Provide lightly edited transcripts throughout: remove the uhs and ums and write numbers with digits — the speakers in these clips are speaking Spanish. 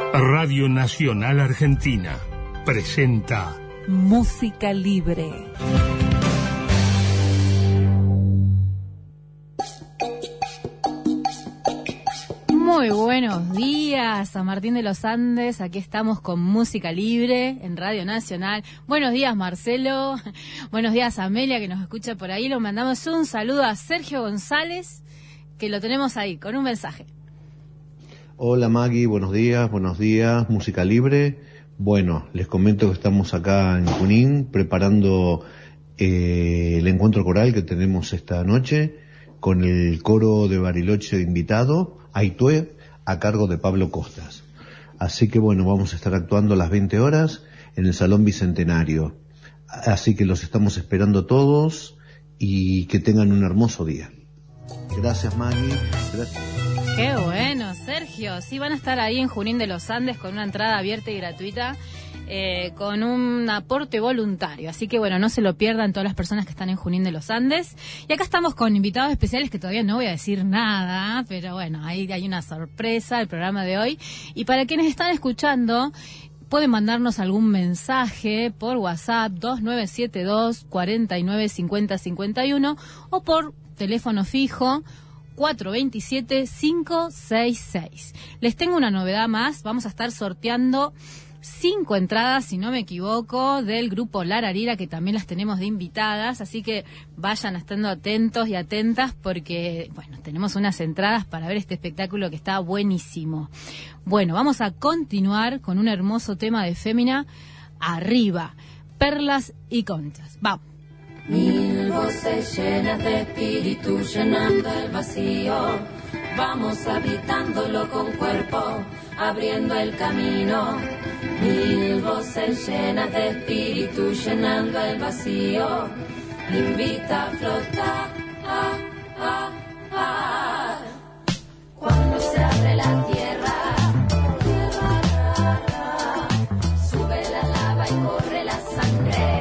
Radio Nacional Argentina presenta Música Libre. Muy buenos días, San Martín de los Andes. Aquí estamos con Música Libre en Radio Nacional. Buenos días, Marcelo. Buenos días, Amelia, que nos escucha por ahí. Le mandamos un saludo a Sergio González, que lo tenemos ahí con un mensaje. Hola Maggie, buenos días, Música Libre. Bueno, les comento que estamos acá en Junín preparando el encuentro coral que tenemos esta noche con el coro de Bariloche de invitado, Aitué, a cargo de Pablo Costas. Así que bueno, vamos a estar actuando a las 20 horas en el Salón Bicentenario. Así que los estamos esperando todos y que tengan un hermoso día. Gracias Maggie, gracias. Qué bueno, Sergio. Sí, van a estar ahí en Junín de los Andes con una entrada abierta y gratuita, con un aporte voluntario. Así que bueno, no se lo pierdan todas las personas que están en Junín de los Andes. Y acá estamos con invitados especiales que todavía no voy a decir nada, pero bueno, ahí hay una sorpresa el programa de hoy. Y para quienes están escuchando, pueden mandarnos algún mensaje por WhatsApp 2972 49 50 51 o por teléfono fijo 427-566. Les tengo una novedad más. Vamos a estar sorteando 5 entradas, si no me equivoco, del grupo Lararira, que también las tenemos de invitadas. Así que vayan estando atentos y atentas porque, bueno, tenemos unas entradas para ver este espectáculo que está buenísimo. Bueno, vamos a continuar con un hermoso tema de Fémina, Arriba, Perlas y Conchas. Vamos. Mil voces llenas de espíritu llenando el vacío. Vamos habitándolo con cuerpo, abriendo el camino. Mil voces llenas de espíritu llenando el vacío. Invita a flotar. Cuando se abre la tierra, sube la lava y corre la sangre.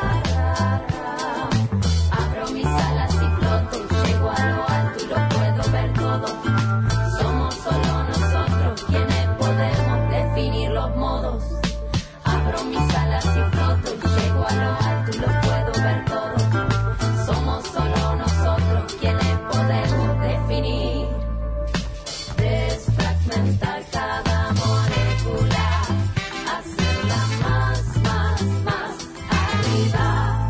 Mis alas y floto, llego a lo alto y lo puedo ver todo. Somos solo nosotros quienes podemos definir los modos. Abro mis alas y floto, llego a lo alto y lo puedo ver todo. Somos solo nosotros quienes podemos definir. Desfragmentar cada molécula, hacerla más arriba.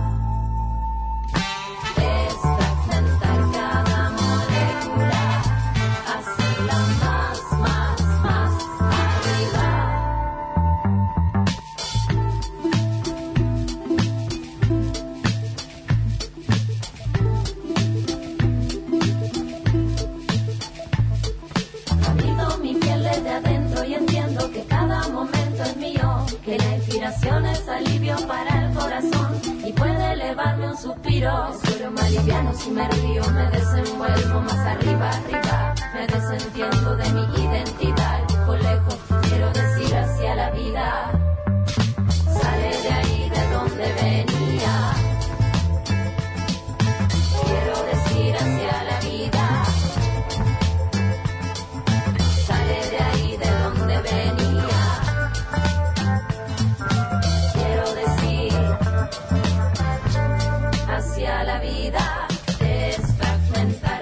Que la inspiración es alivio para el corazón y puede elevarme un suspiro. Suelo más liviano si me río, me desenvuelvo más arriba, me desentiendo de mi identidad. Busco lejos, quiero decir hacia la vida. Sale de ahí de donde venía. Quiero decir hacia la vida. Sale de ahí de donde venía. Hacia la vida, desfragmentar.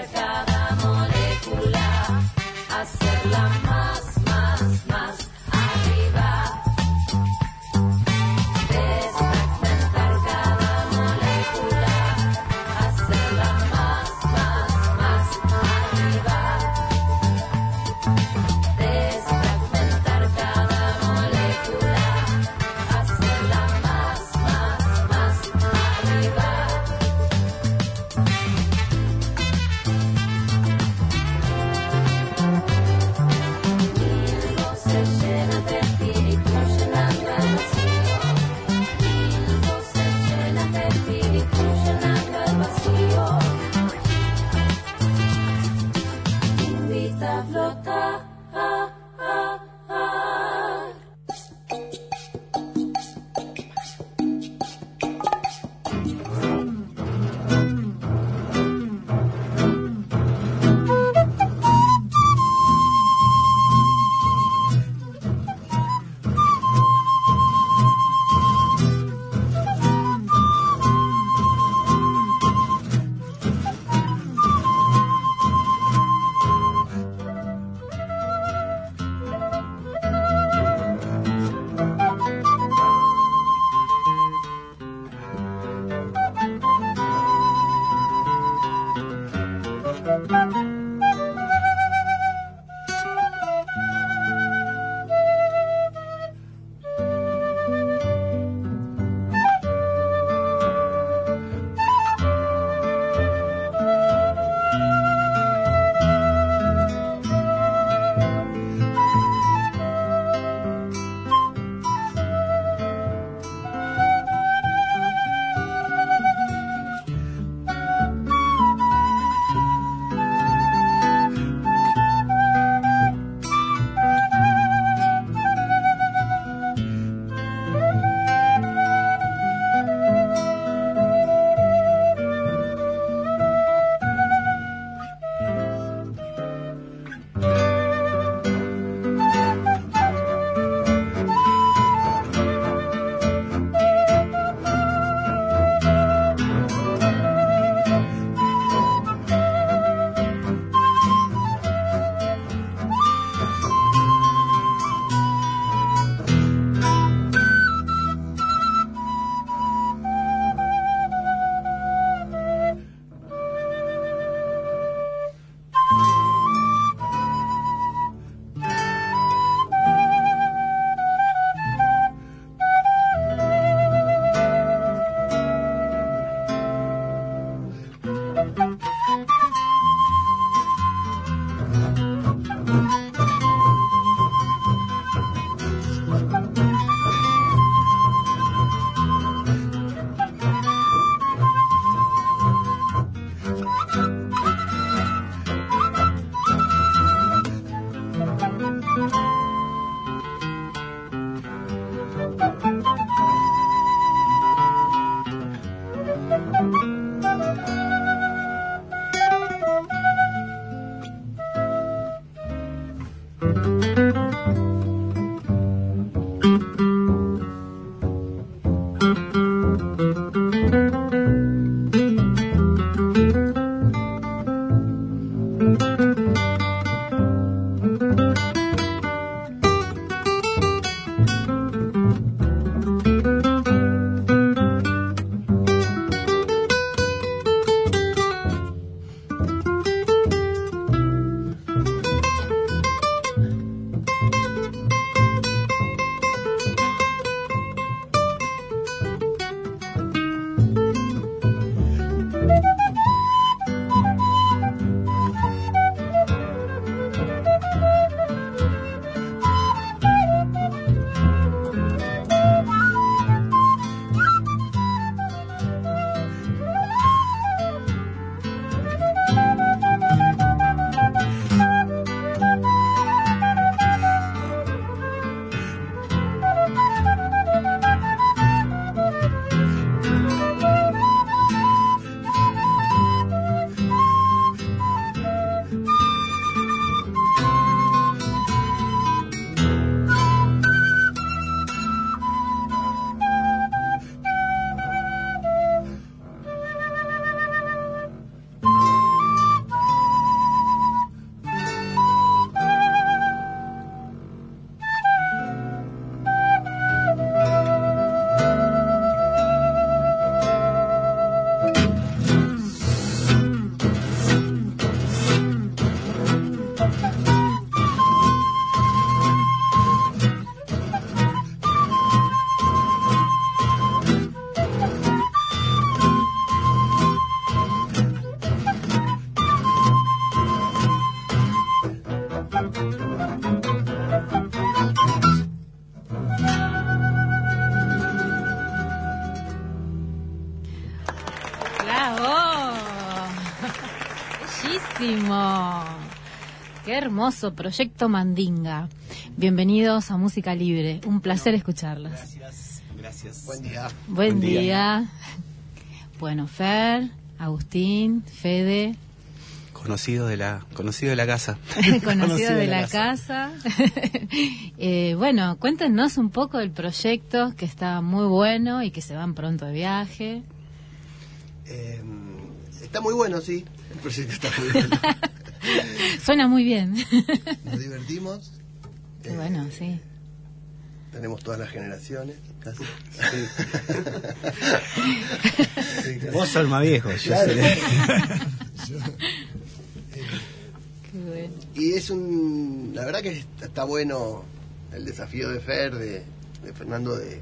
Bellísimo. Qué hermoso proyecto Mandinga. Bienvenidos a Música Libre. Un placer escucharlas. Gracias. Buen día. Buen día. Bueno, Fer, Agustín, Fede. Conocido de la casa. Conocido de la casa. Bueno, cuéntenos un poco del proyecto, que está muy bueno y que se van pronto de viaje. Está muy bueno, sí. El proyecto está muy bueno. Suena muy bien. Nos divertimos. Qué bueno, sí. Tenemos todas las generaciones, casi. Sí. Vos sos el más viejo. Yo claro. seré. Y es la verdad que está bueno el desafío de Fer, de Fernando, de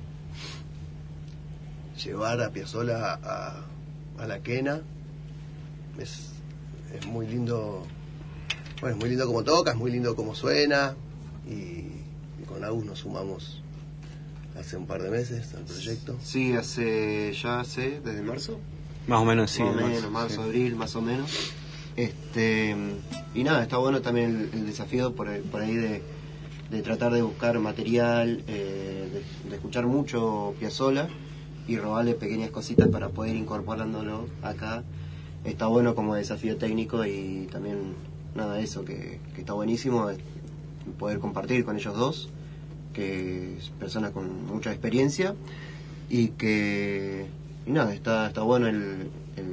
llevar a Piazzolla a la quena. Es muy lindo, bueno, es muy lindo como toca, es muy lindo como suena, y con Agus nos sumamos hace un par de meses al proyecto. Sí, desde marzo. Más o menos, sí. Más o menos, marzo, sí. abril, más o menos. Y nada, está bueno también el desafío por ahí de tratar de buscar material, de escuchar mucho Piazzolla y robarle pequeñas cositas para poder incorporándolo acá. Está bueno como desafío técnico, y también nada, eso que está buenísimo, es poder compartir con ellos dos, que es personas con mucha experiencia, y nada, está bueno el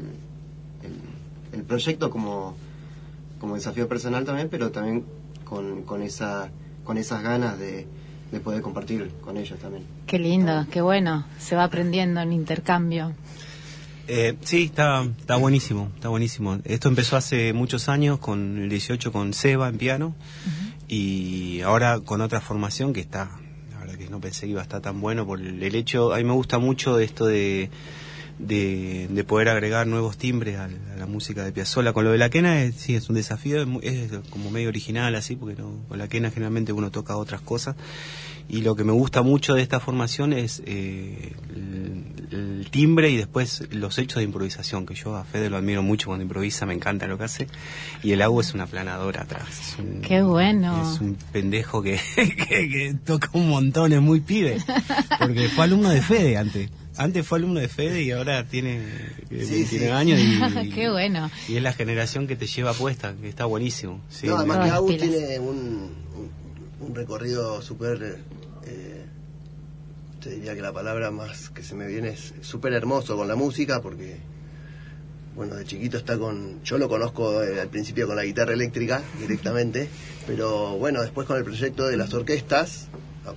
proyecto como desafío personal también, pero también con esas ganas de poder compartir con ellos también. Qué lindo, qué bueno, se va aprendiendo en intercambio. Sí, está buenísimo, está buenísimo. Esto empezó hace muchos años con el 18 con Seba en piano, y ahora con otra formación que está, la verdad que no pensé que iba a estar tan bueno por el hecho. A mí me gusta mucho esto de poder agregar nuevos timbres a la música de Piazzolla. Con lo de la quena sí es un desafío, es como medio original así, porque con la quena generalmente uno toca otras cosas, y lo que me gusta mucho de esta formación es el timbre, y después los hechos de improvisación, que yo a Fede lo admiro mucho cuando improvisa, me encanta lo que hace, y el Agua es una planadora atrás. Qué bueno. Es un pendejo que toca un montón, es muy pibe, porque fue alumno de Fede antes. Antes fue alumno de Fede y ahora tiene 29 años y qué bueno. Y es la generación que te lleva puesta, que está buenísimo. Sí, no, además que Agus tiene un recorrido súper, te diría que la palabra más que se me viene es súper hermoso con la música, porque bueno, de chiquito yo lo conozco al principio con la guitarra eléctrica directamente, pero bueno, después con el proyecto de las orquestas,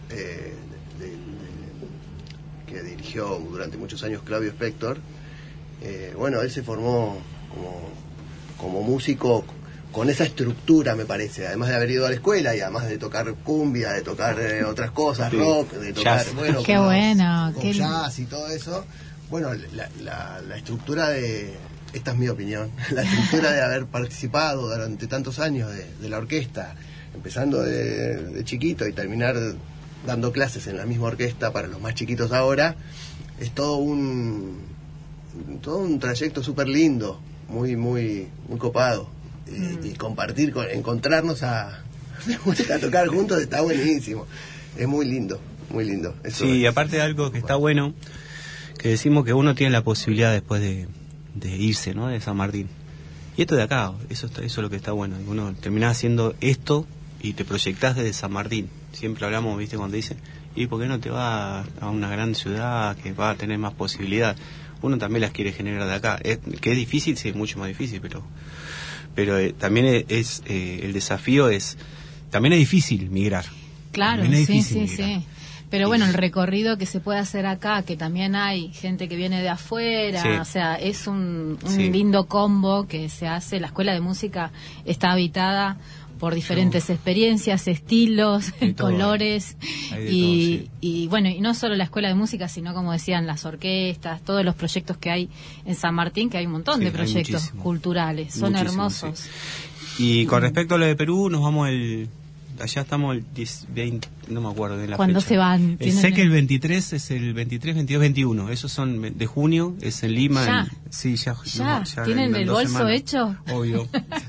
que dirigió durante muchos años Claudio Spector, bueno, él se formó como músico con esa estructura, me parece, además de haber ido a la escuela y además de tocar cumbia, de tocar otras cosas, sí, rock, de tocar, jazz. Bueno, qué bueno, con jazz y todo eso. Bueno, la estructura de, esta es mi opinión, la estructura de haber participado durante tantos años de la orquesta, empezando de chiquito y terminar dando clases en la misma orquesta para los más chiquitos ahora, es todo un trayecto súper lindo, muy muy muy copado, y compartir, encontrarnos a tocar juntos está buenísimo, es muy lindo, muy lindo. Eso sí, y aparte de algo que está bueno, que decimos que uno tiene la posibilidad después de irse, ¿no?, de San Martín, y esto de acá, eso es lo que está bueno, uno termina haciendo esto y te proyectás desde San Martín. Siempre hablamos, viste, cuando dicen, ¿y por qué no te vas a una gran ciudad que va a tener más posibilidad? Uno también las quiere generar de acá. Que es difícil, sí, es mucho más difícil, pero también es el desafío también es difícil migrar. Claro, sí. Pero bueno, el recorrido que se puede hacer acá, que también hay gente que viene de afuera, sí. O sea, es un lindo combo que se hace. La escuela de música está habitada por diferentes experiencias, estilos, colores, y bueno, y no solo la escuela de música, sino, como decían, las orquestas, todos los proyectos que hay en San Martín, que hay un montón de proyectos culturales, son hermosos. Sí. Y con respecto a lo de Perú, nos vamos allá estamos el 20, no me acuerdo de la ¿Cuándo fecha. Se van? Sé que el 23 es el 23, 22, 21. Esos son de junio, es en Lima. ¿Ya? Sí, ya. ¿Tienen el bolso semanas. Hecho? Obvio.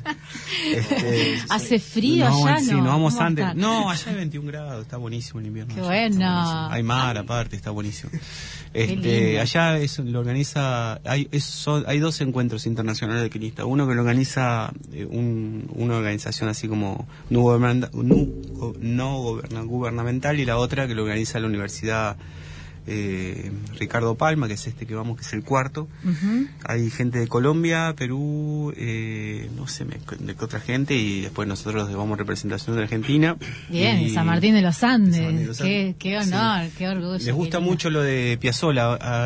¿Hace frío allá? Sí, nos vamos antes. No, allá hay 21 grados, está buenísimo el invierno. Qué bueno. Hay mar aparte, está buenísimo. Allá lo organiza, hay dos encuentros internacionales de quinistas. Uno que lo organiza una organización así como no gubernamental, y la otra que lo organiza la Universidad Ricardo Palma, que es que es el cuarto. Hay gente de Colombia, Perú, no sé de qué otra gente, y después nosotros vamos representación de Argentina. Bien, San Martín de los Andes. Qué honor, sí. Qué orgullo. Les gusta mucho lo de Piazzolla.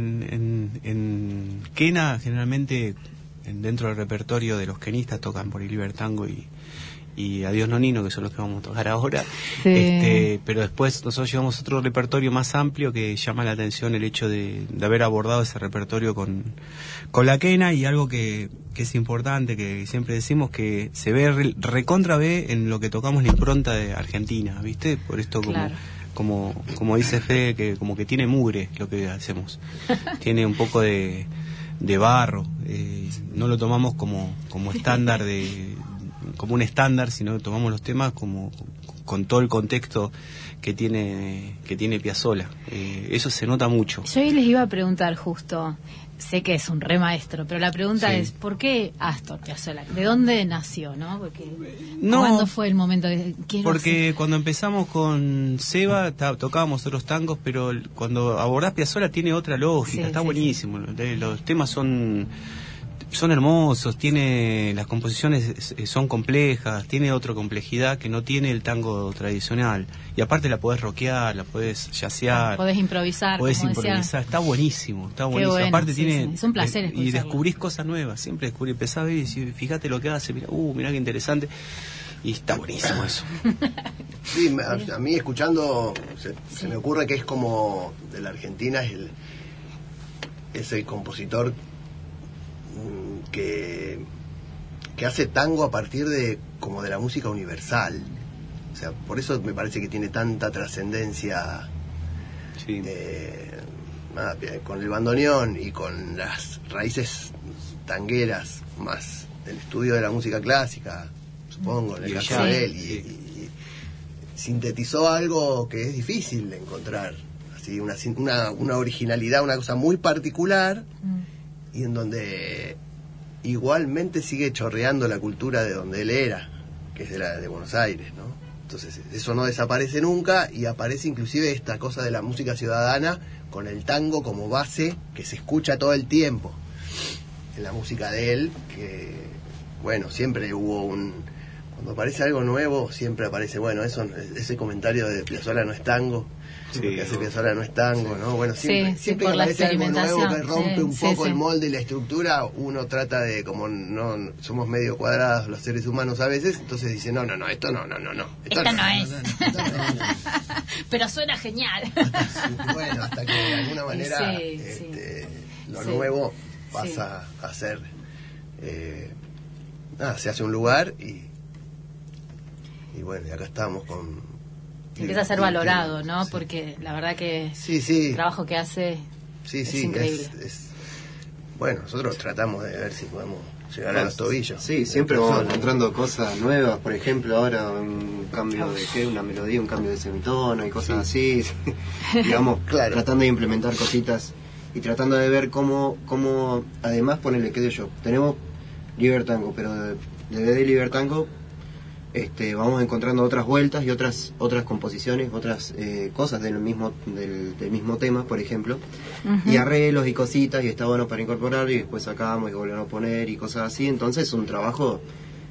En quena, generalmente dentro del repertorio de los quenistas tocan por el libertango y y Adiós Nonino, que son los que vamos a tocar ahora. Sí. Pero después nosotros llevamos otro repertorio más amplio que llama la atención el hecho de haber abordado ese repertorio con la quena, y algo que es importante, que siempre decimos, que se ve recontra ve en lo que tocamos la impronta de Argentina, ¿viste? Por esto Claro. como dice Fede, que como que tiene mugre lo que hacemos. Tiene un poco de barro, no lo tomamos como estándar como un estándar, sino que tomamos los temas como con todo el contexto que tiene Piazzolla. Eso se nota mucho. Yo ahí les iba a preguntar justo, sé que es un re maestro, pero la pregunta Sí. es, ¿por qué Astor Piazzolla? ¿De dónde nació, no? Porque No, ¿cuándo fue el momento de quiero porque cuando empezamos con Seba tocábamos otros tangos, pero cuando abordás Piazzolla tiene otra lógica, Sí, está sí, buenísimo. Los temas son hermosos, las composiciones son complejas, tiene otra complejidad que no tiene el tango tradicional, y aparte la podés rockear, la podés jazzear, podés improvisar? podés como decía. improvisar, está buenísimo. Bueno, Aparte sí, tiene sí. Es un placer y escucharlo. descubrís cosas nuevas, siempre empezás a ver y decís, fíjate lo que hace, mirá qué interesante, y está buenísimo eso. Sí, a mí escuchando se me ocurre que es como de la Argentina, es el compositor que hace tango a partir de como de la música universal. O sea, por eso me parece que tiene tanta trascendencia. Sí. Con el bandoneón y con las raíces tangueras más del estudio de la música clásica, supongo, en el Y el caso de jazz, él, y sintetizó algo que es difícil de encontrar, así una originalidad, una cosa muy particular, y en donde igualmente sigue chorreando la cultura de donde él era, que es de Buenos Aires, ¿no? Entonces eso no desaparece nunca, y aparece inclusive esta cosa de la música ciudadana con el tango como base, que se escucha todo el tiempo en la música de él, que bueno, siempre hubo cuando aparece algo nuevo siempre aparece, bueno, ese comentario de Piazzolla no es tango, Sí. lo que hace Piazzolla no es tango, ¿no? Bueno, siempre, Sí, siempre por que la aparece algo nuevo que experimentación, rompe sí, un sí, poco sí. el molde y la estructura, uno trata de, como no somos medio cuadrados los seres humanos a veces, entonces dice, no, esto no. Esto no es. esto no. Pero suena genial. Bueno, hasta que de alguna manera Sí, lo sí. nuevo pasa a ser se hace un lugar y bueno, y acá estamos con Empieza a ser valorado, ¿no? Porque la verdad que sí, el trabajo que hace es increíble. Bueno, nosotros tratamos de ver si podemos llegar a los tobillos. Sí, siempre vamos encontrando cosas nuevas. Por ejemplo, ahora un cambio de una melodía, un cambio de semitono y cosas así. Digamos, Claro. tratando de implementar cositas y tratando de ver cómo además ponerle, qué sé yo, tenemos Libertango, pero de Libertango vamos encontrando otras vueltas y otras composiciones, otras cosas del mismo tema, por ejemplo, y arreglos y cositas, y está bueno para incorporar, y después sacamos y volvemos a poner y cosas así. Entonces es un trabajo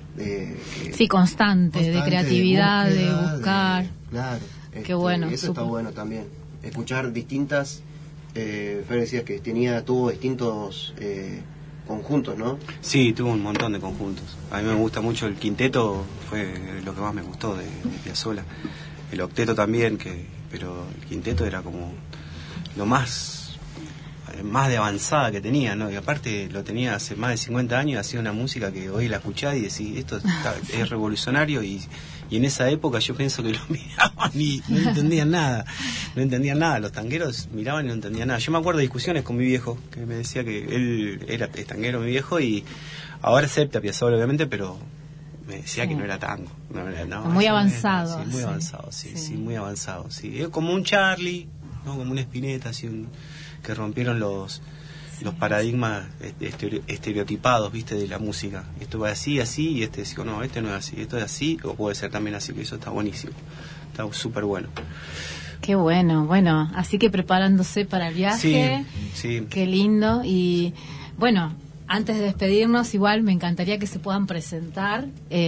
constante, de creatividad, de búsqueda, buscar. claro, Qué bueno, y eso súper. está bueno también, escuchar distintas. Fer decías que tuvo distintos conjuntos, ¿no? Sí, tuvo un montón de conjuntos. A mí me gusta mucho el quinteto, fue lo que más me gustó de Piazzolla. El octeto también, pero el quinteto era como lo más de avanzada que tenía, ¿no? Y aparte lo tenía hace más de 50 años, hacía una música que hoy la escuchás y decís, esto es revolucionario, y en esa época yo pienso que lo miraban y no entendían nada, los tangueros miraban y no entendían nada. Yo me acuerdo de discusiones con mi viejo, que me decía que él era tanguero, mi viejo, y ahora acepta Piazzolla obviamente, pero me decía que no era tango. Muy avanzado. Sí, muy avanzado, sí, muy avanzado, sí. Es como un Charlie, ¿no? Como una Spinetta, así, que rompieron los paradigmas estereotipados, viste, de la música. Esto va así, y dice, no, este no es así, esto es así, o puede ser también así, que eso está buenísimo, está súper bueno. Qué bueno, así que preparándose para el viaje, sí. Qué lindo. Y bueno, antes de despedirnos, igual me encantaría que se puedan presentar,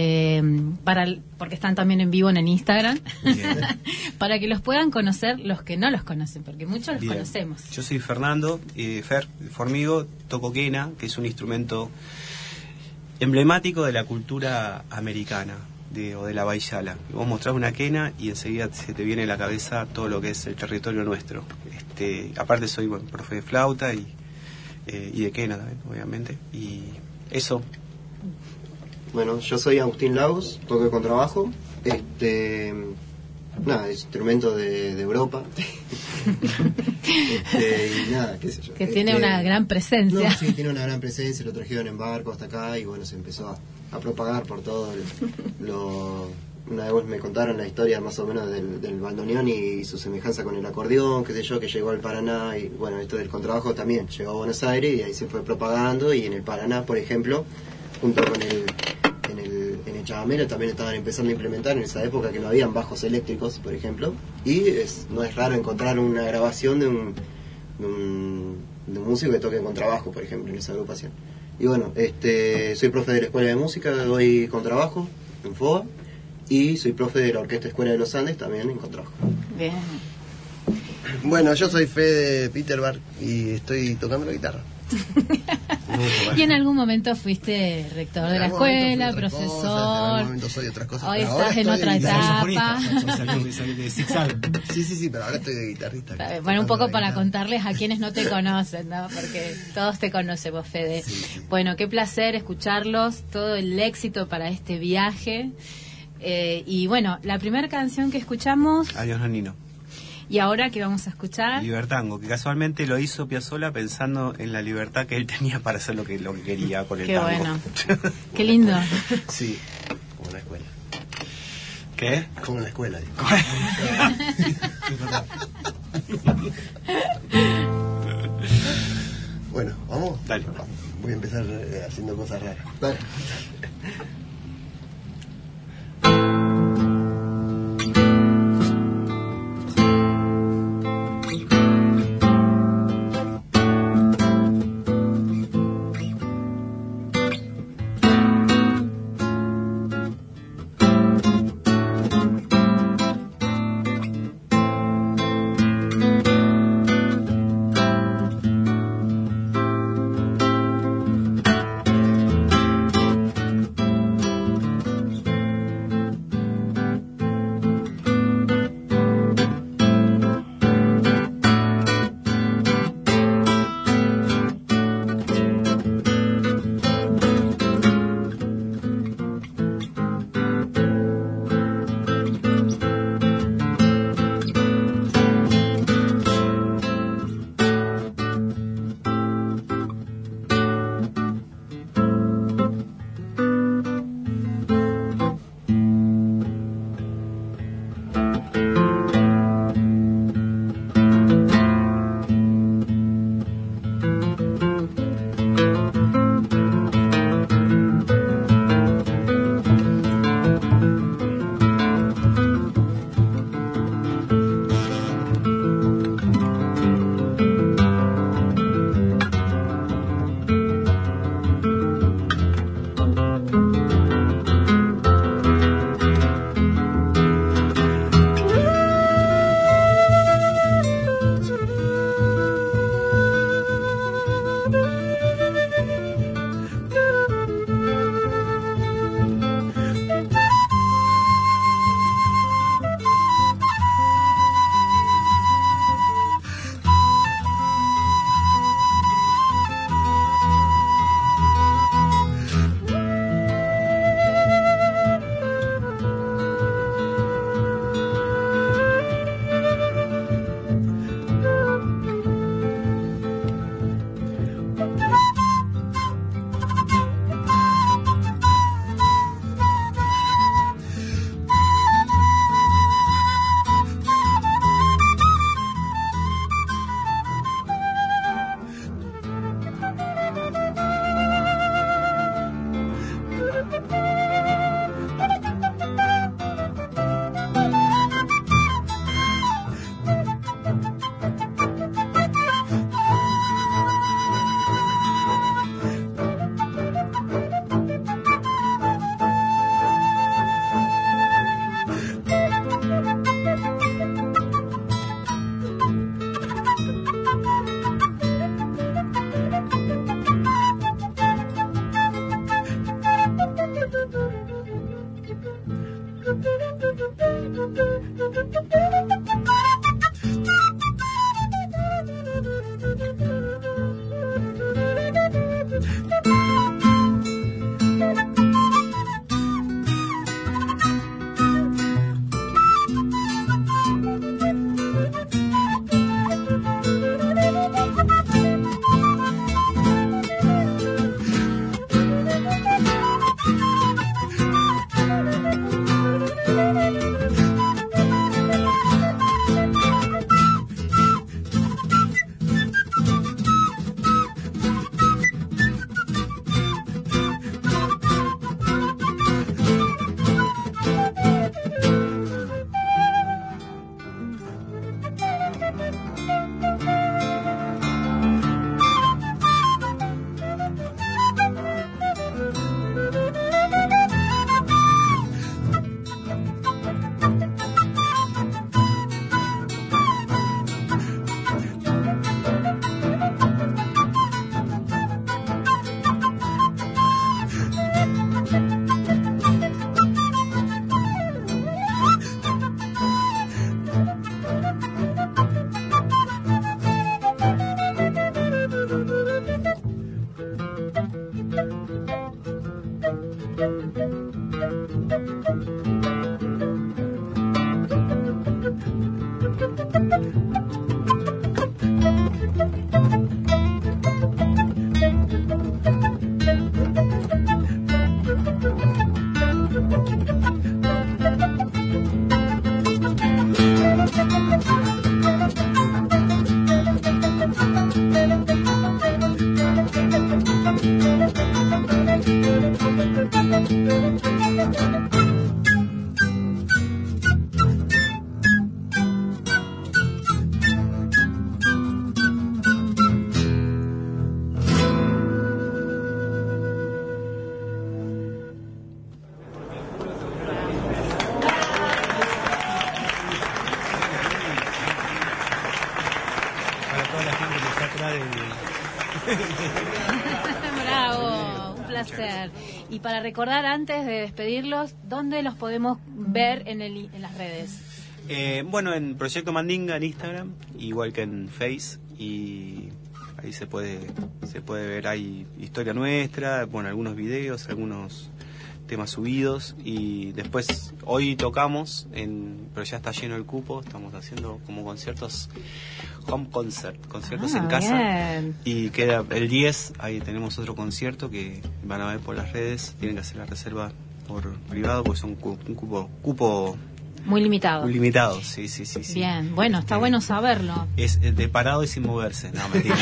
porque están también en vivo en el Instagram, para que los puedan conocer los que no los conocen, porque muchos los conocemos. Yo soy Fernando, Fer Formigo, toco quena, que es un instrumento emblemático de la cultura americana. o de la Baiyala. Vos mostrás una quena y enseguida se te viene a la cabeza todo lo que es el territorio nuestro. Aparte soy profe de flauta y de quena también, obviamente. Y eso. Bueno, yo soy Agustín Lagos, toco el contrabajo. Nada, es instrumento de Europa. Y nada, qué sé yo. Que tiene una gran presencia. No, sí, tiene una gran presencia, lo trajeron en barco hasta acá y bueno, se empezó a propagar por todo una vez me contaron la historia más o menos del bandoneón y su semejanza con el acordeón, qué sé yo, que llegó al Paraná y bueno, esto del contrabajo también llegó a Buenos Aires y ahí se fue propagando y en el Paraná, por ejemplo, junto con en el chamamelo también estaban empezando a implementar en esa época que no habían bajos eléctricos, por ejemplo, y no es raro encontrar una grabación de un músico que toque contrabajo, por ejemplo, en esa agrupación. Y bueno, soy profe de la Escuela de Música, doy contrabajo en FOA, y soy profe de la Orquesta Escuela de los Andes, también en contrabajo. Bien. Bueno, yo soy Fede Peterbar y estoy tocando la guitarra. Y en algún momento fuiste rector de la escuela, profesor. En algún momento soy otras cosas. Hoy pero ahora estás en otra etapa. Sí, pero ahora estoy de guitarrista. Bueno, un poco para contarles a quienes no te conocen, ¿no? Porque todos te conocen vos, Fede. Sí. Bueno, qué placer escucharlos, todo el éxito para este viaje. Y bueno, la primera canción que escuchamos. Adiós, Nonino. Y ahora que vamos a escuchar. Libertango, que casualmente lo hizo Piazzolla pensando en la libertad que él tenía para hacer lo que quería con el Qué tango. bueno. Qué lindo. Sí, como en la escuela. ¿Qué? Como en la escuela, digo. Bueno, ¿vamos? Dale. Voy a empezar haciendo cosas raras. Dale. Bravo, un placer. Y para recordar, antes de despedirlos, ¿dónde los podemos ver en las redes? Bueno, en Proyecto Mandinga en Instagram, igual que en Face, y ahí se puede ver, hay historia nuestra, bueno, algunos videos, algunos temas subidos, y después hoy tocamos, pero ya está lleno el cupo, estamos haciendo como conciertos, conciertos en casa, bien. Y queda el 10, ahí tenemos otro concierto que van a ver por las redes, tienen que hacer la reserva por privado, pues son un cupo muy limitado. Muy limitado, sí. Bien, bueno, está bueno saberlo. Es de parado y sin moverse, no, mentira.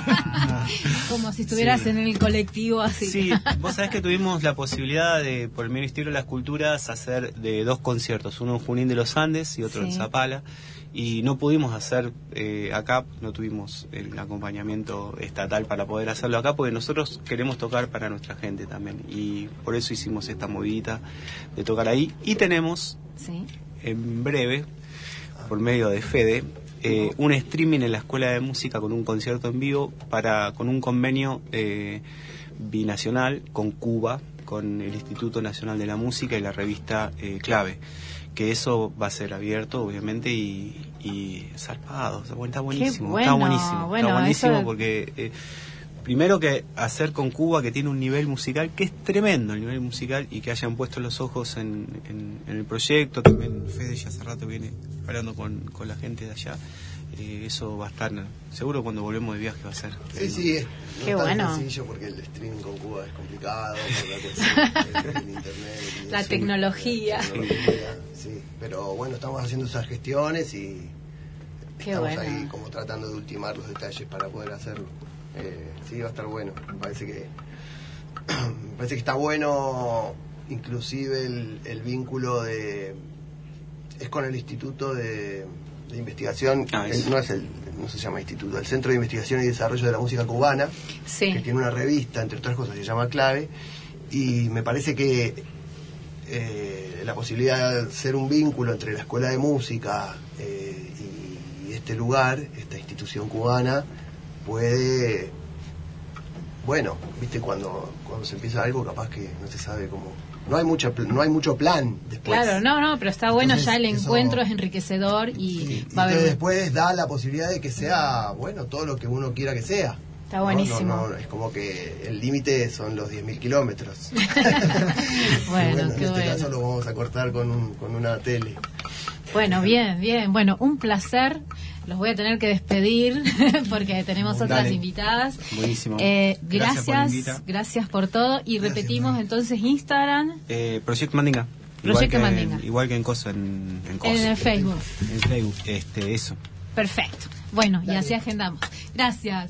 Como si estuvieras Sí. en el colectivo así. Sí, vos sabés que tuvimos la posibilidad de, por el Ministerio de las Culturas, hacer de 2 conciertos, uno en Junín de los Andes y otro Sí. en Zapala, y no pudimos hacer acá, no tuvimos el acompañamiento estatal para poder hacerlo acá, porque nosotros queremos tocar para nuestra gente también, y por eso hicimos esta movidita de tocar ahí, y tenemos Sí. en breve, por medio de Fede, un streaming en la Escuela de Música con un concierto en vivo con un convenio binacional con Cuba, con el Instituto Nacional de la Música y la revista Clave, que eso va a ser abierto obviamente y zarpado, está buenísimo, Qué bueno, bueno, está buenísimo eso... porque primero que hacer con Cuba, que tiene un nivel musical que es tremendo, el nivel musical, y que hayan puesto los ojos en el proyecto. También Fede ya hace rato viene hablando con la gente de allá. Eso va a estar, seguro cuando volvemos de viaje va a ser. Sí, no Qué es tan bueno. sencillo porque el streaming con Cuba es complicado, por la cuestión del internet. Y La eso. tecnología. Sí, pero bueno, estamos haciendo esas gestiones y Qué estamos bueno. ahí como tratando de ultimar los detalles para poder hacerlo. Sí, va a estar bueno. Me parece que está bueno, inclusive el vínculo es con el Instituto de Investigación, no se llama instituto, el Centro de Investigación y Desarrollo de la Música Cubana, Sí. que tiene una revista, entre otras cosas, que se llama Clave, y me parece que la posibilidad de hacer un vínculo entre la Escuela de Música y este lugar, esta institución cubana, puede, bueno, viste, cuando se empieza algo capaz que no se sabe cómo, no hay mucho plan después. Claro, no, pero está bueno. Entonces, ya el eso- encuentro es enriquecedor y Sí, va a haber... entonces después da la posibilidad de que sea, bueno, todo lo que uno quiera que sea. Está buenísimo. No, es como que el límite son los 10.000 kilómetros. Bueno, en qué este bueno. caso lo vamos a cortar con una tele. Bueno, bien. Bueno, un placer. Los voy a tener que despedir porque tenemos otras Dale. invitadas. Buenísimo. Gracias por la invita. Gracias por todo. Y Gracias, repetimos Mari. entonces Instagram Proyecto Mandinga. Proyecto Mandinga. Igual que en Coso, en Coso. en el Facebook. En Facebook, eso. Perfecto. Bueno, y así agendamos. Gracias.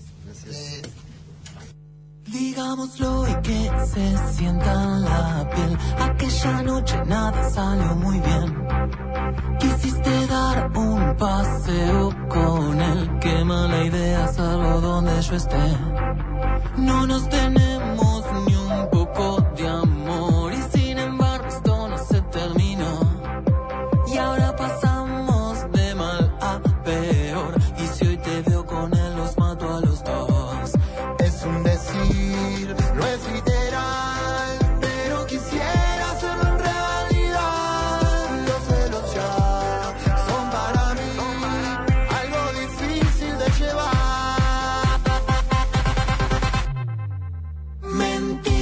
Digámoslo y que se sienta en la piel. Aquella noche nada salió muy bien. Quisiste dar un paseo con él. Qué mala idea, salvo donde yo esté. No nos tenemos ni un poco de amor y sin embargo esto no se terminó. Y ahora pasamos de mal a peor. Y si hoy te veo con él los mato a los dos. Es un decir, no es literal, pero quisiera hacerlo en realidad. Los celos ya son para mí algo difícil de llevar. Mentir.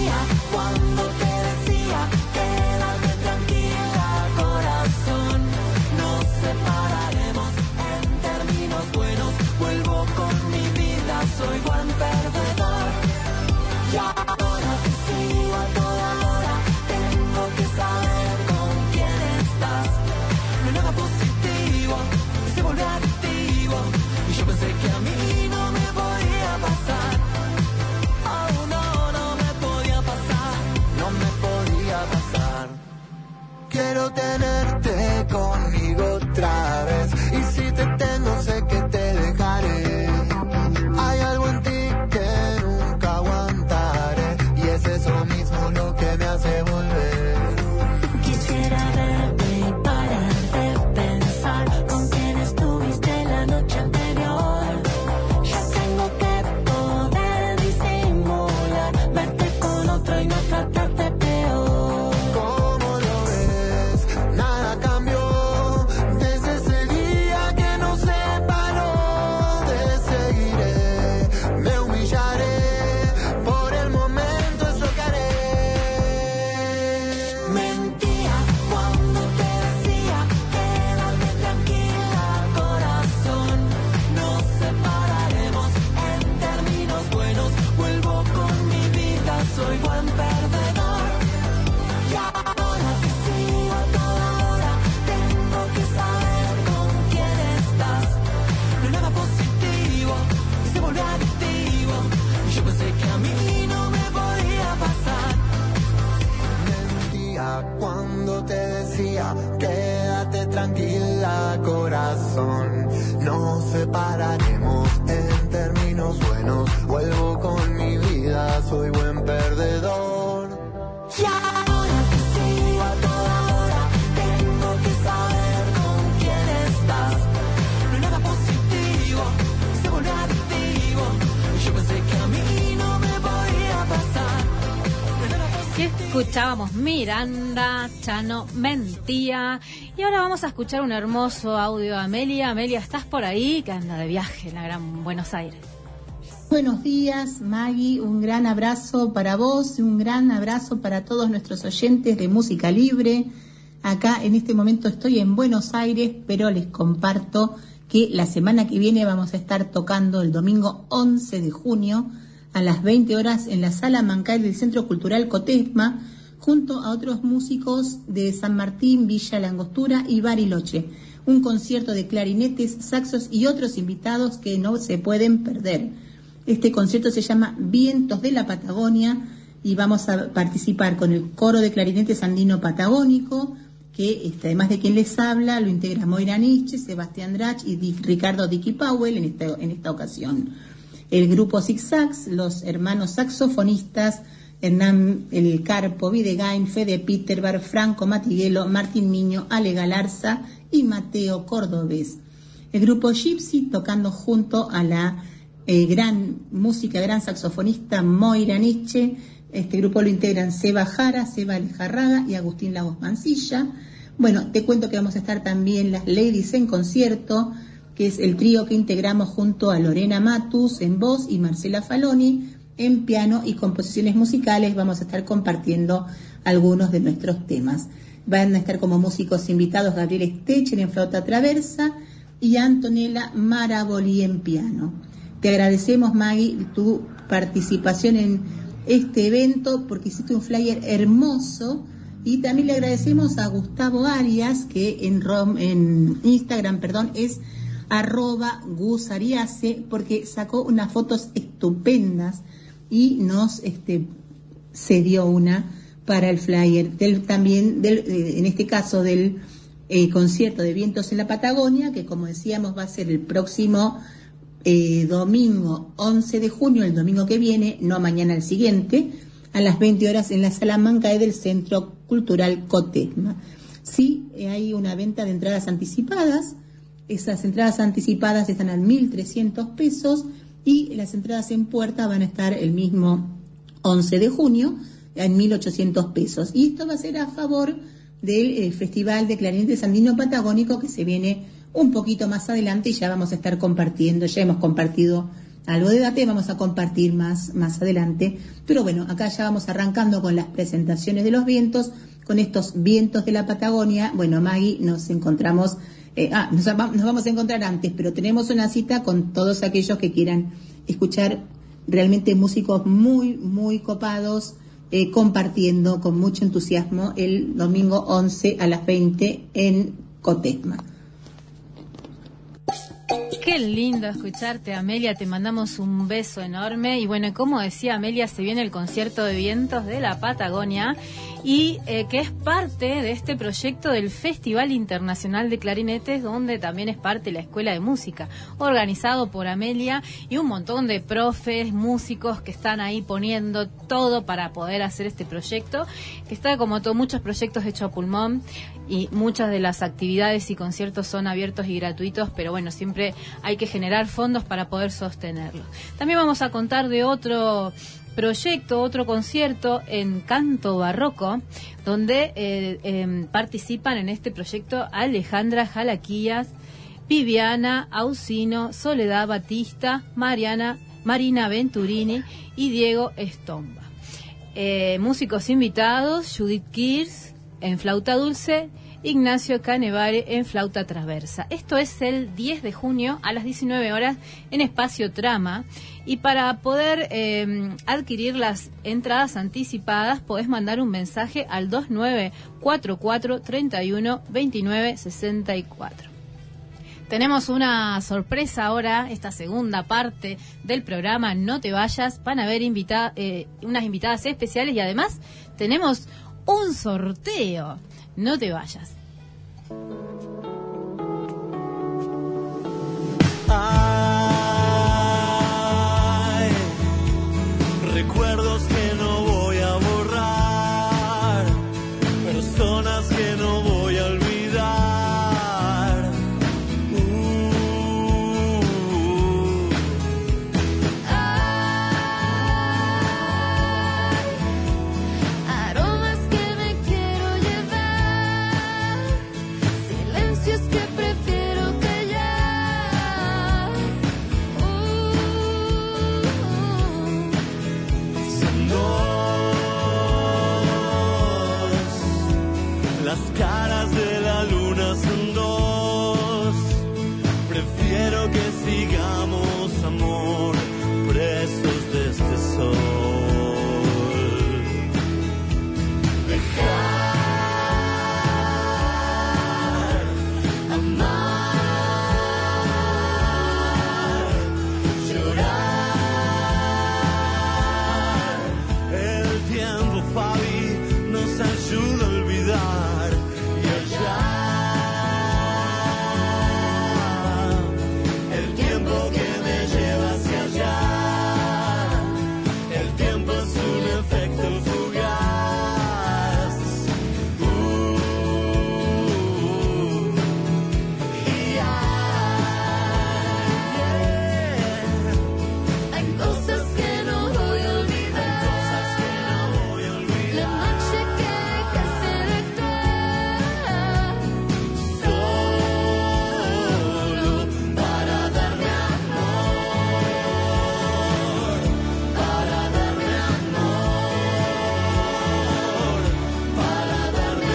cuando te decía quédate tranquila corazón, nos separaremos en términos buenos, vuelvo con mi vida, soy buen perdedor. Ya ahora te sigo a toda hora, tengo que saber con quién estás, no hay nada positivo, se vuelve adictivo, yo pensé que a mí no me podía pasar. Que escuchábamos Miranda, Chano mentía. Y ahora vamos a escuchar un hermoso audio de Amelia. Amelia, ¿estás por ahí? Que anda de viaje en la gran Buenos Aires. Buenos días, Maggie. Un gran abrazo para vos y un gran abrazo para todos nuestros oyentes de Música Libre. Acá en este momento estoy en Buenos Aires, pero les comparto que la semana que viene vamos a estar tocando el domingo 11 de junio a las 20 horas en la Sala Mancay del Centro Cultural Cotesma, junto a otros músicos de San Martín, Villa La Angostura y Bariloche. Un concierto de clarinetes, saxos y otros invitados que no se pueden perder. Este concierto se llama Vientos de la Patagonia y vamos a participar con el coro de clarinetes andino patagónico, que además de quien les habla, lo integra Moira Nietzsche, Sebastián Drach y Ricardo Dicky Powell en esta ocasión. El grupo Zigzags, los hermanos saxofonistas Hernán El Carpo Videgain, Fede Peterbar, Franco Matiguelo, Martín Miño, Ale Galarza y Mateo Cordobés. El grupo Gypsy tocando junto a la gran saxofonista Moira Nietzsche. Este grupo lo integran Seba Jara, Seba Alejarraga y Agustín Lagos Mancilla. Bueno, te cuento que vamos a estar también las Ladies en concierto, que es el trío que integramos junto a Lorena Matus en voz y Marcela Faloni en piano y composiciones musicales. Vamos a estar compartiendo algunos de nuestros temas. Van a estar como músicos invitados Gabriel Stecher en flauta traversa y Antonella Maraboli en piano. Te agradecemos, Maggie, tu participación en este evento porque hiciste un flyer hermoso, y también le agradecemos a Gustavo Arias, que en Instagram, es @gusariase, porque sacó unas fotos estupendas y nos cedió una para el flyer en este caso del concierto de Vientos en la Patagonia, que como decíamos va a ser el próximo domingo 11 de junio, el domingo que viene, no mañana, el siguiente, a las 20 horas en la Sala Mancay del Centro Cultural Cotesma. Sí, hay una venta de entradas anticipadas. Esas entradas anticipadas están a 1.300 pesos y las entradas en puerta van a estar el mismo 11 de junio en 1.800 pesos. Y esto va a ser a favor del Festival de Clarinetes Andino Patagónico, que se viene un poquito más adelante y ya vamos a estar compartiendo. Ya hemos compartido algo de data y vamos a compartir más adelante. Pero bueno, acá ya vamos arrancando con las presentaciones de los vientos, con estos vientos de la Patagonia. Bueno, Maggie, nos encontramos... nos vamos a encontrar antes, pero tenemos una cita con todos aquellos que quieran escuchar realmente músicos muy, muy copados, compartiendo con mucho entusiasmo el domingo 11 a las 20 en Cotesma. Qué lindo escucharte, Amelia, te mandamos un beso enorme. Y bueno, como decía Amelia, se viene el concierto de vientos de la Patagonia y que es parte de este proyecto del Festival Internacional de Clarinetes, donde también es parte la Escuela de Música, organizado por Amelia y un montón de profes, músicos que están ahí poniendo todo para poder hacer este proyecto, que está como muchos proyectos hechos a pulmón, y muchas de las actividades y conciertos son abiertos y gratuitos, pero bueno, siempre hay que generar fondos para poder sostenerlo. También vamos a contar de otro proyecto, otro concierto en canto barroco, donde participan en este proyecto Alejandra Jalaquías, Viviana Ausino, Soledad Batista, Marina Venturini y Diego Estomba. Músicos invitados: Judith Kirs en flauta dulce, Ignacio Canevare en flauta traversa. Esto es el 10 de junio a las 19 horas en Espacio Trama. Y para poder adquirir las entradas anticipadas, podés mandar un mensaje al 2944-31-2964. Tenemos una sorpresa ahora, esta segunda parte del programa. No te vayas, van a haber unas invitadas especiales y además tenemos un sorteo. No te vayas. Ay, recuerdos que no voy a borrar, personas que no voy a olvidar. Aromas que me quiero llevar, silencios que prefiero callar. Son dos, las caras de la luna son dos. Prefiero que sigamos, amor, presos de este sol. Dejar, amar, llorar. El tiempo, Fabi, nos ayuda a olvidar y allá. El tiempo que me lleva hacia allá. El tiempo es un efecto fugaz. Y Hay cosas que no voy a olvidar. La noche que dejaste de actuar, solo para darme amor, para darme amor, para darme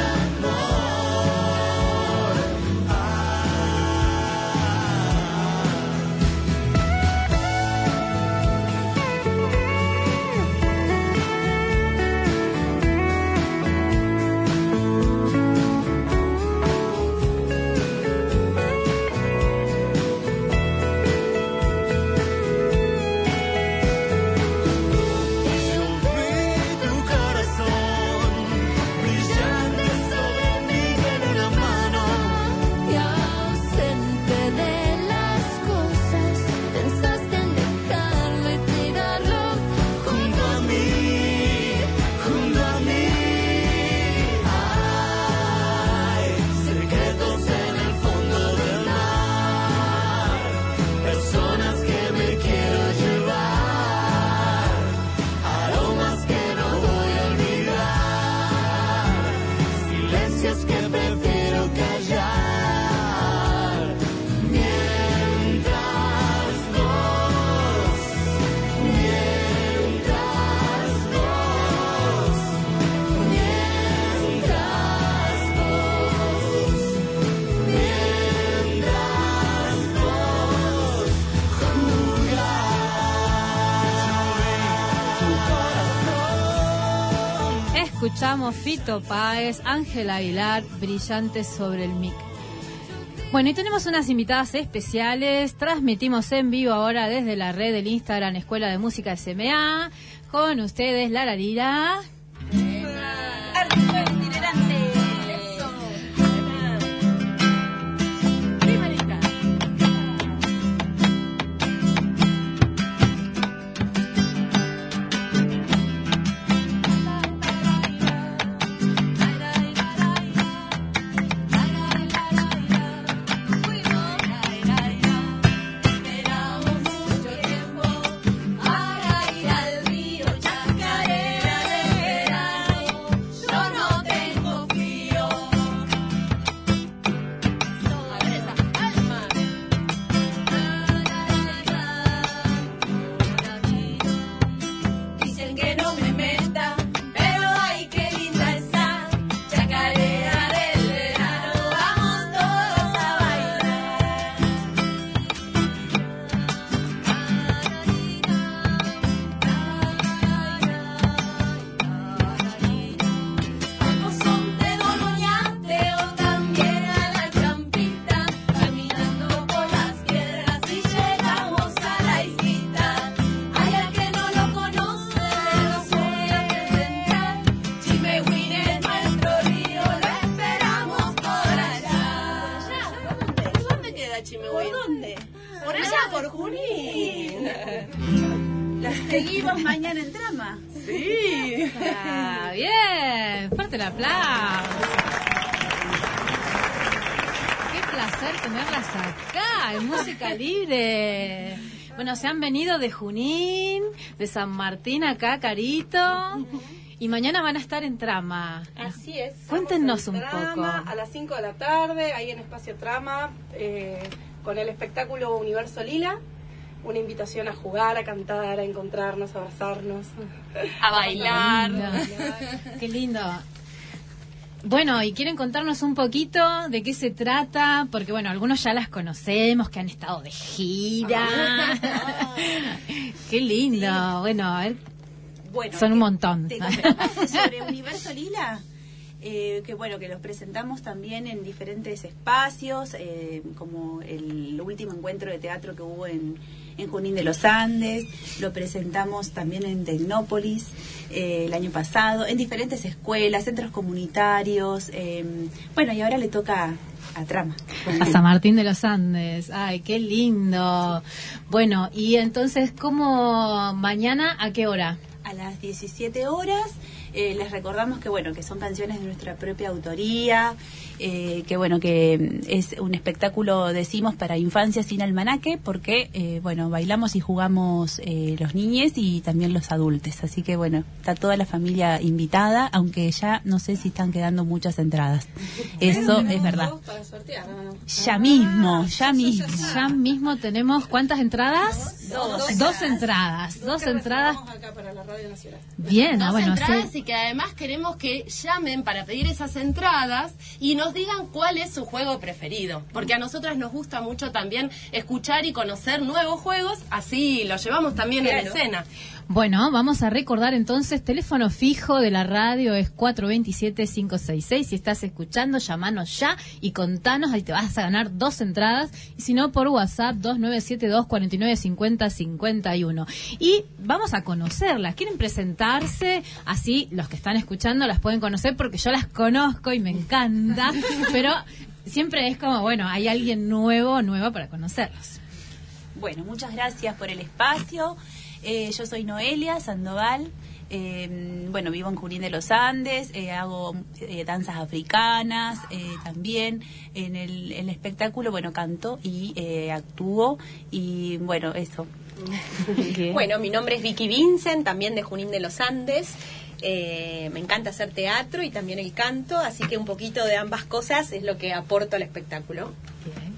Yo vi tu corazón brillante sobre mí en una mano, y ausente de las cosas, pensaste en dejarlo y tirarlo junto a mí, junto a mí. Hay secretos en el fondo del mar, personas que me quiero llevar, aromas que no voy a olvidar, silencios que prefiero callar. Mientras vos, mientras vos, mientras vos, mientras vos jugás. Escuchamos Fito Páez, Ángel Aguilar, Brillantes sobre el mic. Bueno, y tenemos unas invitadas especiales. Transmitimos en vivo ahora desde la red del Instagram Escuela de Música SMA. Con ustedes, Lara Lira. Esperamos mucho tiempo para ir al río Chacarera de Las seguimos mañana en Trama. Sí. Bien, fuerte el aplauso. Qué placer tenerlas acá en Música Libre. Bueno, se han venido de Junín, de San Martín acá, Carito. Y mañana van a estar en Trama. Así es. Cuéntenos un Trama, poco. A las 5 de la tarde, ahí en Espacio Trama, con el espectáculo Universo Lila. Una invitación a jugar, a cantar, a encontrarnos, a abrazarnos. A bailar. Qué lindo. Bueno, y quieren contarnos un poquito de qué se trata, porque bueno, algunos ya las conocemos, que han estado de gira. Qué lindo. Sí. Bueno, a ver. Bueno, son un montón. Sobre Universo Lila, que bueno, que los presentamos también en diferentes espacios, como el último encuentro de teatro que hubo en Junín de los Andes, lo presentamos también en Tecnópolis el año pasado, en diferentes escuelas, centros comunitarios, bueno, y ahora le toca a Trama. A San Martín de los Andes. Ay, qué lindo. Bueno, y entonces, ¿cómo mañana a qué hora? A las 17 horas. Les recordamos que bueno, que son canciones de nuestra propia autoría, que bueno, que es un espectáculo, decimos, para infancia sin almanaque, porque bueno, bailamos y jugamos los niñes y también los adultos, así que bueno, está toda la familia invitada, aunque ya no sé si están quedando muchas entradas. Eso es verdad. Ya mismo tenemos ¿cuántas entradas? Dos entradas. Acá para la Radio Nacional. Bien, dos bueno, entradas sí. Y que además queremos que llamen para pedir esas entradas y nos digan cuál es su juego preferido, porque a nosotras nos gusta mucho también escuchar y conocer nuevos juegos, así los llevamos también en escena. Bueno, vamos a recordar entonces, teléfono fijo de la radio es 427-566. Si estás escuchando, llamanos ya y contanos, ahí te vas a ganar 2 entradas. Y si no, por WhatsApp, 2972-4950-51. Y vamos a conocerlas. ¿Quieren presentarse? Así los que están escuchando las pueden conocer, porque yo las conozco y me encanta. Pero siempre es como, bueno, hay alguien nueva para conocerlos. Bueno, muchas gracias por el espacio. Yo soy Noelia Sandoval, bueno, vivo en Junín de los Andes, hago danzas africanas, también en el espectáculo, bueno, canto y actúo, y bueno, eso. Bueno, mi nombre es Vicky Vincent, también de Junín de los Andes. Me encanta hacer teatro y también el canto, así que un poquito de ambas cosas es lo que aporto al espectáculo. Bien.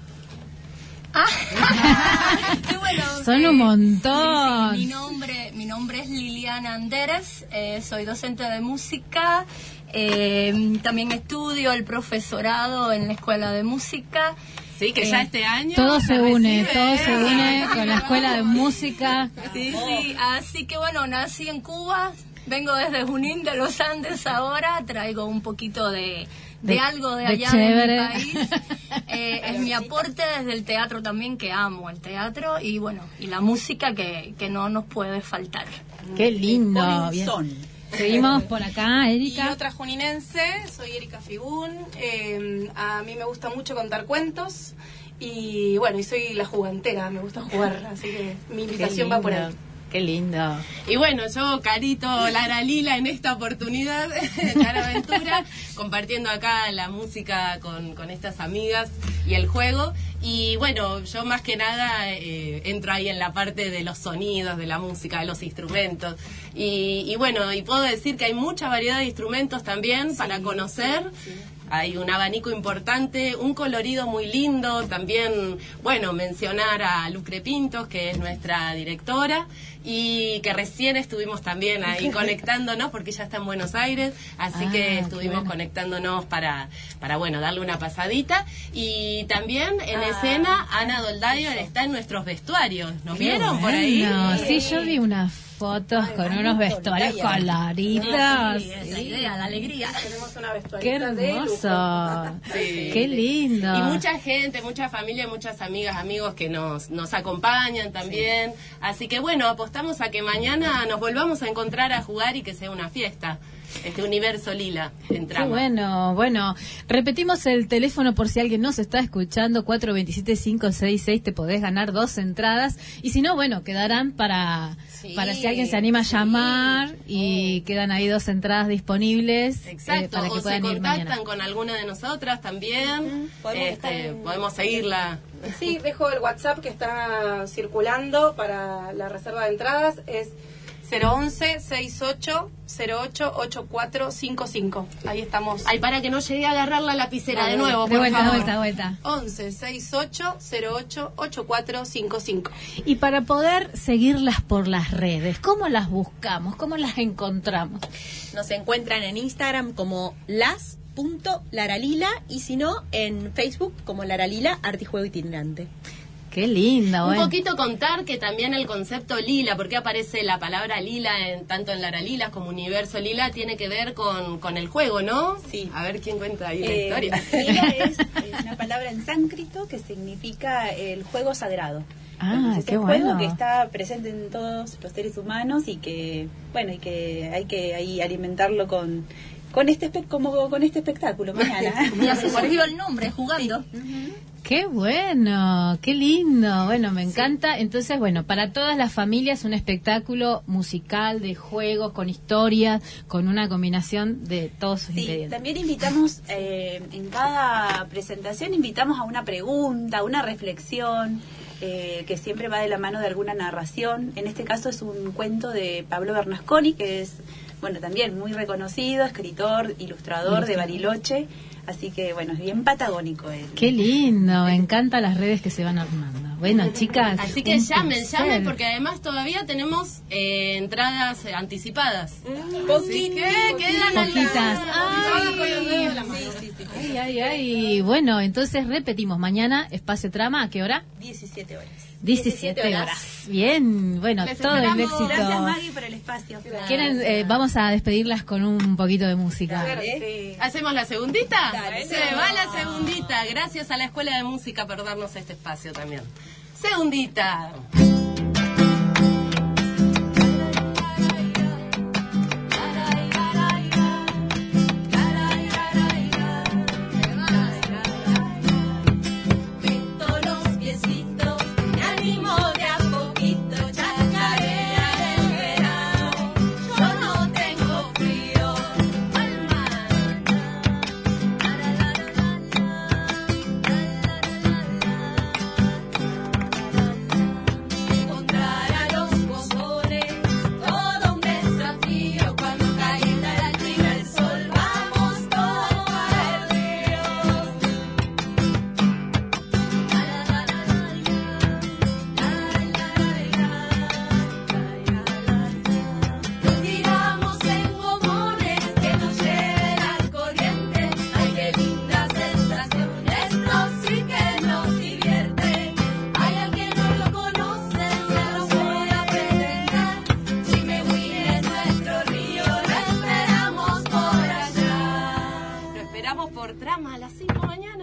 Qué bueno, son un montón. Sí, mi nombre es Liliana Anderes, soy docente de música, también estudio el profesorado en la escuela de música. Sí, que ya este año todo se une con la escuela de música. Sí, así que bueno, nací en Cuba, vengo desde Junín de los Andes ahora, traigo un poquito de algo de allá de mi país. Es mi aporte desde el teatro también, que amo el teatro y bueno, y la música que no nos puede faltar. Qué lindo. Bien. Seguimos por acá, Erika. Y otra juninense, soy Erika Figún. A mí me gusta mucho contar cuentos y bueno, y soy la jugantera, me gusta jugar, así que mi invitación va por ahí. Qué lindo. Y bueno, yo, Carito Lara Lila, en esta oportunidad, Cara Aventura, compartiendo acá la música con estas amigas y el juego. Y bueno, yo más que nada entro ahí en la parte de los sonidos, de la música, de los instrumentos. Y bueno, y puedo decir que hay mucha variedad de instrumentos también para conocer. Sí. Hay un abanico importante, un colorido muy lindo, también, bueno, mencionar a Lucre Pintos, que es nuestra directora, y que recién estuvimos también ahí conectándonos, porque ella está en Buenos Aires, así que estuvimos conectándonos para bueno, darle una pasadita. Y también en escena, Ana Doldayer está en nuestros vestuarios, ¿nos vieron por ahí? Sí, yo vi unas fotos con unos vestuarios coloridos. Sí, es la idea, la alegría. Tenemos una vestuarista. Qué hermoso. Sí. Qué lindo. Y mucha gente, mucha familia, muchas amigas, amigos que nos acompañan también. Sí. Así que bueno, apostamos a que mañana nos volvamos a encontrar a jugar y que sea una fiesta. este universo lila en Qué trama. bueno, repetimos el teléfono por si alguien nos está escuchando, 427-566, te podés ganar 2 entradas, y si no, bueno, quedarán para si alguien se anima a llamar, y quedan ahí 2 entradas disponibles. Exacto, para que o puedan se ir contactan mañana con alguna de nosotras también. Podemos seguirla. Sí, dejo el WhatsApp que está circulando para la reserva de entradas, es 011-6808-8455. Ahí estamos. Ay, para que no llegue a agarrar la lapicera de nuevo, de por vuelta, favor. de vuelta. 11-6808-8455. Y para poder seguirlas por las redes, ¿cómo las buscamos? ¿Cómo las encontramos? Nos encuentran en Instagram como las.laralila y si no, en Facebook como Laralila, Arte y Juego Itinerante. Qué lindo, Un poquito contar que también el concepto lila, porque aparece la palabra lila tanto en Laralilas como Universo Lila, tiene que ver con el juego, ¿no? Sí. A ver quién cuenta ahí la historia. Lila es una palabra en sánscrito que significa el juego sagrado. Entonces, qué es un juego bueno. que está presente en todos los seres humanos y que, bueno, y que hay que ahí alimentarlo con este espectáculo mañana. Ya se surgió el nombre, jugando. Qué bueno, qué lindo. Bueno, me encanta. Entonces, bueno, para todas las familias un espectáculo musical de juegos, con historias, con una combinación de todos sus ingredientes. También invitamos, en cada presentación invitamos a una pregunta, una reflexión, que siempre va de la mano de alguna narración. En este caso es un cuento de Pablo Bernasconi, que es, bueno, también muy reconocido, escritor, ilustrador de Bariloche. Así que, bueno, es bien patagónico. Qué lindo, me encantan las redes que se van armando. Bueno, chicas. Así que llamen, porque además todavía tenemos entradas anticipadas. Así que quedan poquitas. Ay. Bueno, entonces repetimos, mañana Espacio Trama, ¿a qué hora? 17 horas. 17 horas. Bien, bueno, Les todo el esperamos. éxito. Gracias, Maggie, por el espacio. ¿Quieren, vamos a despedirlas con un poquito de música? ¿Hacemos la segundita? Dale. Se va la segundita. Gracias a la Escuela de Música por darnos este espacio también. Segundita. Por Trama a las 5 de la mañana.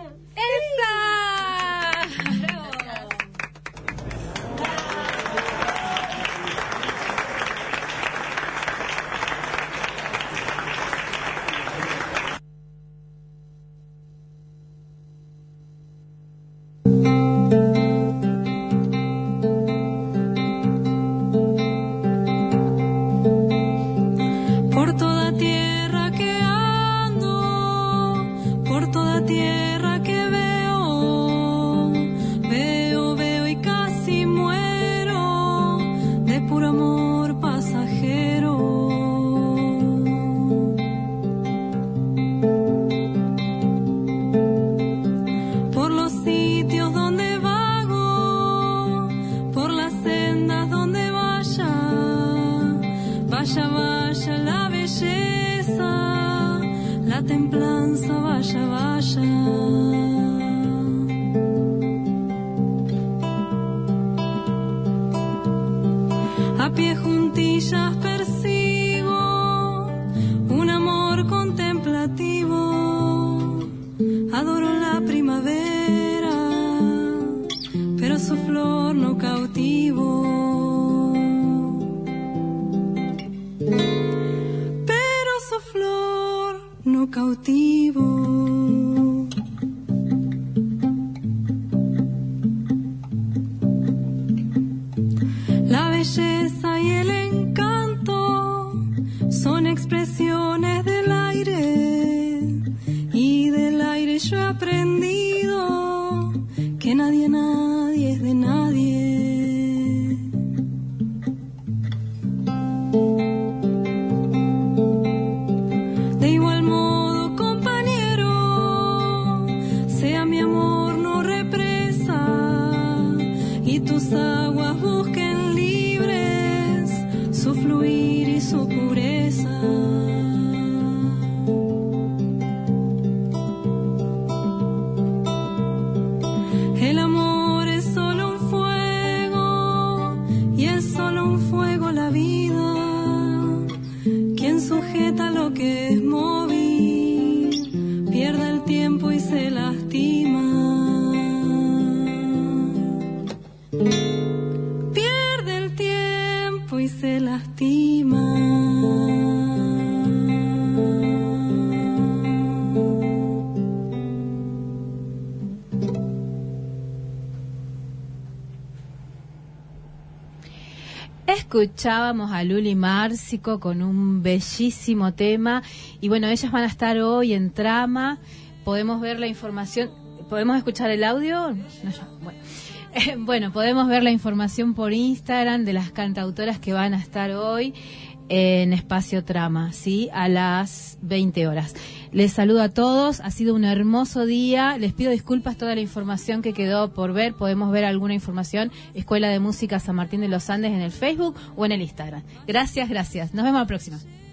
Por toda tierra que ando, por toda tierra que veo, veo y casi muero de puro amor pasajero. Por los sitios donde vago, por las sendas donde vaya, vaya la belleza, la templanza, vaya. A pie juntillas persigo un amor contemplativo, adoro la primavera, pero su flor no cautivo. Pero su flor cautivo. La belleza y el encanto son expresiones del aire, y del aire yo he aprendido que nadie es de nadie. De igual modo, compañero, sea mi amor no represa, y tus aguas busquen libres su fluir y su pureza. El amor es solo un fuego, y es solo un fuego la vida. Quien sujeta lo que es móvil, pierde el tiempo y se lastima. Pierde el tiempo y se lastima. Escuchábamos a Luli Márcico con un bellísimo tema, y bueno, ellas van a estar hoy en Trama. Podemos ver la información. ¿Podemos escuchar el audio? No, ya. Bueno. Bueno, podemos ver la información por Instagram de las cantautoras que van a estar hoy en Espacio Trama, ¿sí? A las 20 horas. Les saludo a todos, ha sido un hermoso día. Les pido disculpas toda la información que quedó por ver. Podemos ver alguna información, Escuela de Música San Martín de los Andes, en el Facebook o en el Instagram. Gracias. Nos vemos la próxima.